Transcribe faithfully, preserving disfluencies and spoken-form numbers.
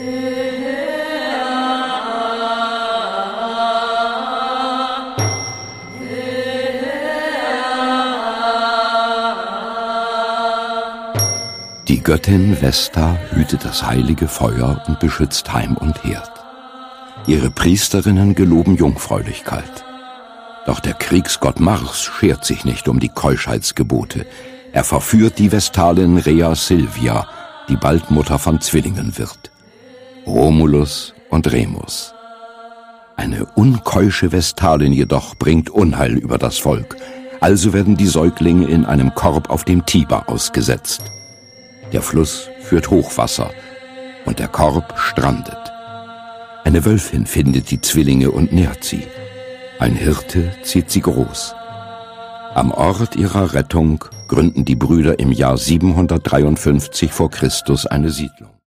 Die Göttin Vesta hütet das heilige Feuer und beschützt Heim und Herd. Ihre Priesterinnen geloben Jungfräulichkeit. Doch der Kriegsgott Mars schert sich nicht um die Keuschheitsgebote. Er verführt die Vestalin Rhea Silvia, die bald Mutter von Zwillingen wird. Romulus und Remus. Eine unkeusche Vestalin jedoch bringt Unheil über das Volk. Also werden die Säuglinge in einem Korb auf dem Tiber ausgesetzt. Der Fluss führt Hochwasser und der Korb strandet. Eine Wölfin findet die Zwillinge und nährt sie. Ein Hirte zieht sie groß. Am Ort ihrer Rettung gründen die Brüder im Jahr siebenhundertdreiundfünfzig vor Christus eine Siedlung.